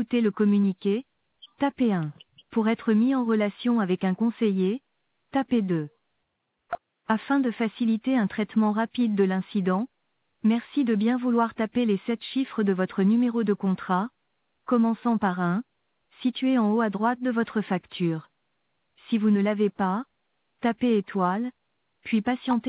écouter le communiqué, tapez 1. Pour être mis en relation avec un conseiller, tapez 2. Afin de faciliter un traitement rapide de l'incident, merci de bien vouloir taper les 7 chiffres de votre numéro de contrat, commençant par 1, situé en haut à droite de votre facture. Si vous ne l'avez pas, tapez étoile, puis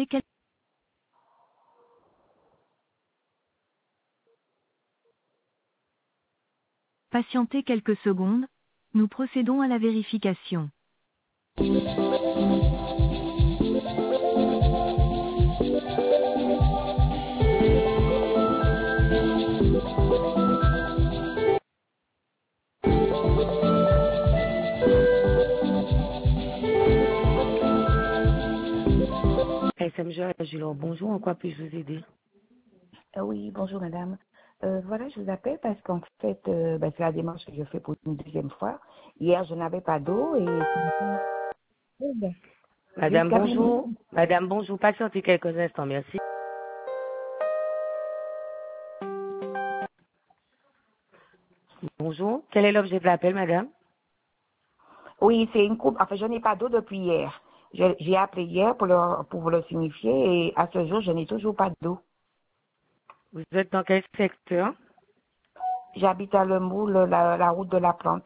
patientez quelques secondes, nous procédons à la vérification. SMG, Gilles, bonjour, en quoi puis-je vous aider? Oui, bonjour madame. Voilà, je vous appelle parce qu'en fait, c'est la démarche que je fais pour une deuxième fois. Hier, je n'avais pas d'eau et Madame, jusqu'à bonjour. maintenant. Madame, bonjour. Patientez quelques instants, merci. Bonjour. Quel est l'objet de l'appel, madame? Oui, c'est une coupe. Enfin, je n'ai pas d'eau depuis hier. J'ai appelé hier pour vous le signifier et à ce jour, je n'ai toujours pas d'eau. Vous êtes dans quel secteur? J'habite à Le Moule, la route de la Plante.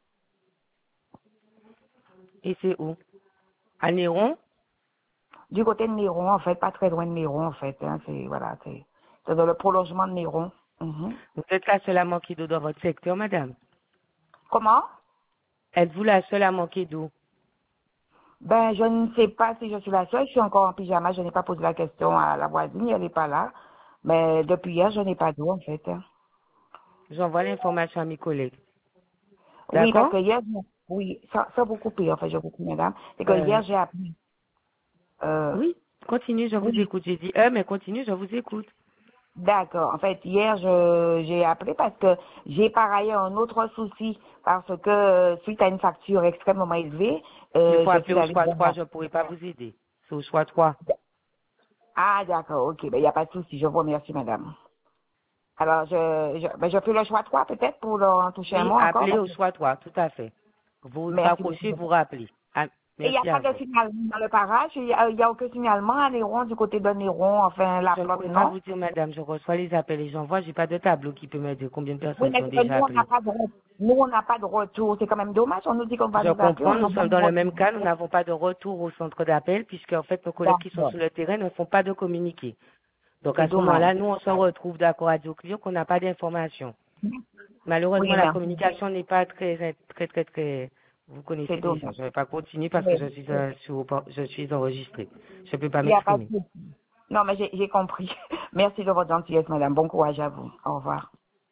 Et c'est où? À Néron? Du côté de Néron, en fait, pas très loin de Néron, en fait. Hein, c'est dans le prolongement de Néron. Mhm. Vous êtes la seule à manquer d'eau dans votre secteur, madame? Comment? Êtes-vous la seule à manquer d'eau? Ben, je ne sais pas si je suis la seule. Je suis encore en pyjama. Je n'ai pas posé la question à la voisine. Elle n'est pas là. Mais depuis hier, je n'ai pas d'eau, en fait. J'envoie l'information à mes collègues. Oui, parce D'accord? que hier, oui, ça vous couper, en fait, je vous coupe, madame. C'est que hier, j'ai appris. Oui, continue, je vous Oui, écoute. J'ai dit, mais continue, je vous écoute. d'accord. En fait, hier, j'ai appelé parce que j'ai par ailleurs un autre souci. Parce que suite à une facture extrêmement élevée, Il faut je appeler suis au allée choix voir 3, je ne pourrai pas vous aider. C'est au choix 3. Ah, d'accord, ok. Ben, il n'y a pas de souci. Je vous remercie, madame. Alors, je fais le choix 3 peut-être pour en toucher un Oui, mot encore. appelez au choix 3, tout à fait. Vous Merci raccrochez, beaucoup. vous rappelez. Ah, Et il n'y a merci pas à de vous. signalement dans le parage, il y a aucun signalement à Néron, du côté de Néron, enfin, la Je ne flotte, pourrais pas non? vous dire, madame, je reçois les appels et j'envoie, j'ai pas de tableau qui peut me dire combien de Oui, personnes qui mais ont c'est que déjà appelé. nous, on n'a pas de retour. C'est quand même dommage. On nous dit qu'on va Je nous appeler, comprends, on n'a nous pas sommes de dans le retour. même cas, nous n'avons pas de retour au centre d'appel, puisque en fait nos collègues qui sont D'accord. sur le terrain ne font pas de communiqué. Donc C'est à ce dommage. moment-là, nous on se retrouve d'accord à dire aux clients qu'on n'a pas d'informations. Malheureusement, Oui, la merci. communication n'est pas très. Vous C'est connaissez déjà. dommage. Je ne vais pas continuer parce que Oui. je suis enregistrée. Je ne peux pas Il n'y a pas de m'exprimer. souci. Non, mais j'ai compris. Merci de votre gentillesse, madame. Bon courage à vous. Au revoir.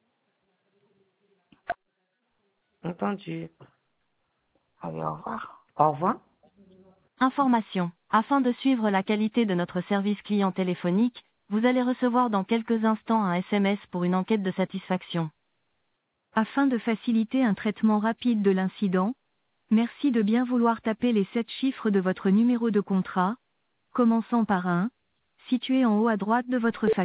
Entendu. Allez, au revoir. Au revoir. Information. Afin de suivre la qualité de notre service client téléphonique, vous allez recevoir dans quelques instants un SMS pour une enquête de satisfaction. Afin de faciliter un traitement rapide de l'incident, merci de bien vouloir taper les 7 chiffres de votre numéro de contrat, commençant par 1, situé en haut à droite de votre facture.